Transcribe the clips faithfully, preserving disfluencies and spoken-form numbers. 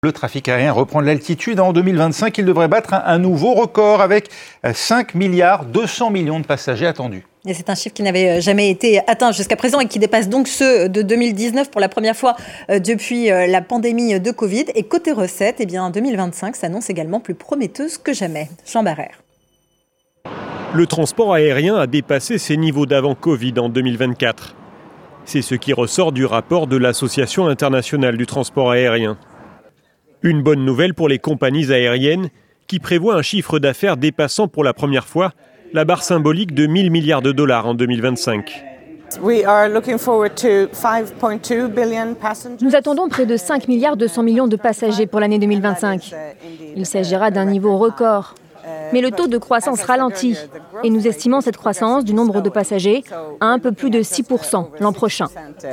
Le trafic aérien reprend de l'altitude. En deux mille vingt-cinq, il devrait battre un, un nouveau record avec cinq milliards deux cents millions de passagers attendus. Et c'est un chiffre qui n'avait jamais été atteint jusqu'à présent et qui dépasse donc ceux de deux mille dix-neuf pour la première fois depuis la pandémie de Covid. Et côté recettes, eh bien, deux mille vingt-cinq s'annonce également plus prometteuse que jamais. Jean Barrère. Le transport aérien a dépassé ses niveaux d'avant Covid en deux mille vingt-quatre. C'est ce qui ressort du rapport de l'Association internationale du transport aérien. Une bonne nouvelle pour les compagnies aériennes qui prévoient un chiffre d'affaires dépassant pour la première fois la barre symbolique de mille milliards de dollars en deux mille vingt-cinq. Nous attendons près de cinq milliards deux cents millions de passagers pour l'année deux mille vingt-cinq. Il s'agira d'un niveau record. Mais le taux de croissance ralentit et nous estimons cette croissance du nombre de passagers à un peu plus de six pour cent l'an prochain.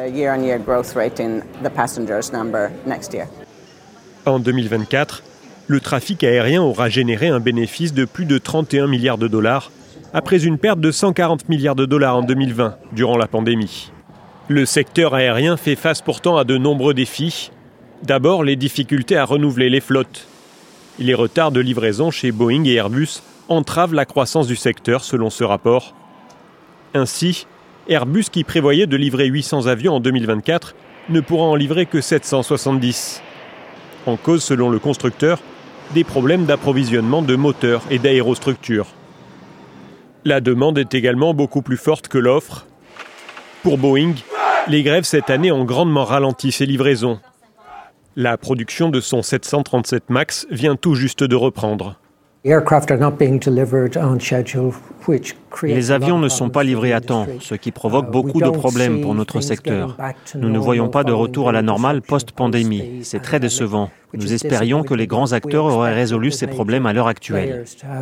En deux mille vingt-quatre, le trafic aérien aura généré un bénéfice de plus de trente et un milliards de dollars, après une perte de cent quarante milliards de dollars en deux mille vingt, durant la pandémie. Le secteur aérien fait face pourtant à de nombreux défis. D'abord, les difficultés à renouveler les flottes. Les retards de livraison chez Boeing et Airbus entravent la croissance du secteur, selon ce rapport. Ainsi, Airbus, qui prévoyait de livrer huit cents avions en deux mille vingt-quatre, ne pourra en livrer que sept cent soixante-dix. En cause, selon le constructeur, des problèmes d'approvisionnement de moteurs et d'aérostructures. La demande est également beaucoup plus forte que l'offre. Pour Boeing, les grèves cette année ont grandement ralenti ses livraisons. La production de son sept cent trente-sept MAX vient tout juste de reprendre. Les avions ne sont pas livrés à temps, ce qui provoque beaucoup de problèmes pour notre secteur. Nous ne voyons pas de retour à la normale post-pandémie. C'est très décevant. Nous espérions que les grands acteurs auraient résolu ces problèmes à l'heure actuelle.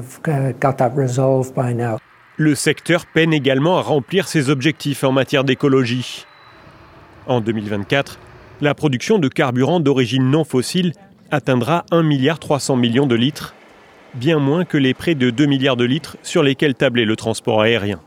Le secteur peine également à remplir ses objectifs en matière d'écologie. En deux mille vingt-quatre, la production de carburant d'origine non fossile atteindra un milliard trois cents millions de litres, bien moins que les près de deux milliards de litres sur lesquels tablait le transport aérien.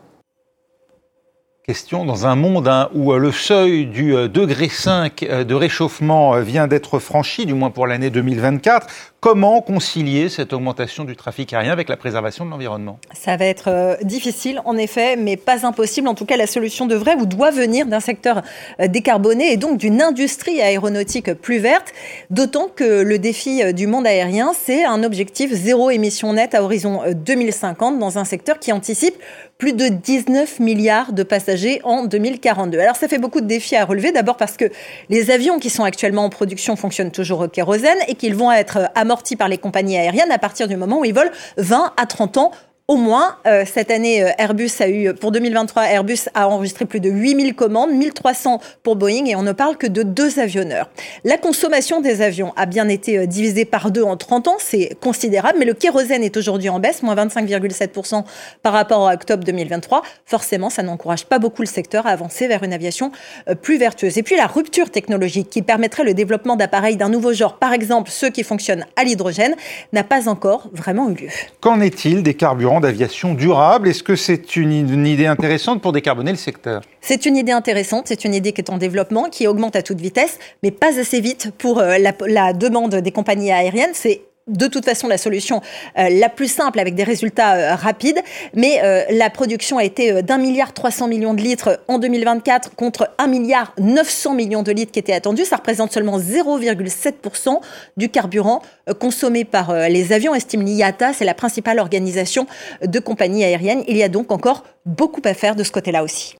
Question dans un monde hein, où le seuil du degré cinq de réchauffement vient d'être franchi, du moins pour l'année deux mille vingt-quatre. Comment concilier cette augmentation du trafic aérien avec la préservation de l'environnement ? Ça va être euh, difficile, en effet, mais pas impossible. En tout cas, la solution devrait ou doit venir d'un secteur euh, décarboné et donc d'une industrie aéronautique plus verte. D'autant que le défi euh, du monde aérien, c'est un objectif zéro émission nette à horizon euh, deux mille cinquante dans un secteur qui anticipe plus de dix-neuf milliards de passagers en deux mille quarante-deux. Alors, ça fait beaucoup de défis à relever. D'abord parce que les avions qui sont actuellement en production fonctionnent toujours au kérosène et qu'ils vont être amortis par les compagnies aériennes à partir du moment où ils volent vingt à trente ans au moins. Euh, cette année, Airbus a eu, pour deux mille vingt-trois, Airbus a enregistré plus de huit mille commandes, mille trois cents pour Boeing, et on ne parle que de deux avionneurs. La consommation des avions a bien été divisée par deux en trente ans, c'est considérable, mais le kérosène est aujourd'hui en baisse, moins vingt-cinq virgule sept pour cent par rapport à octobre deux mille vingt-trois. Forcément, ça n'encourage pas beaucoup le secteur à avancer vers une aviation plus vertueuse. Et puis la rupture technologique qui permettrait le développement d'appareils d'un nouveau genre, par exemple ceux qui fonctionnent à l'hydrogène, n'a pas encore vraiment eu lieu. Qu'en est-il des carburants d'aviation durable? Est-ce que c'est une, une idée intéressante pour décarboner le secteur? C'est une idée intéressante, c'est une idée qui est en développement, qui augmente à toute vitesse, mais pas assez vite pour euh, la, la demande des compagnies aériennes. C'est de toute façon la solution euh, la plus simple avec des résultats euh, rapides, mais euh, la production a été euh, d'un milliard trois cents millions de litres en deux mille vingt-quatre contre un milliard neuf cents millions de litres qui étaient attendus. Ça représente seulement zéro virgule sept pour cent du carburant euh, consommé par euh, les avions, estime l'I A T A, c'est la principale organisation de compagnies aériennes. Il y a donc encore beaucoup à faire de ce côté-là aussi.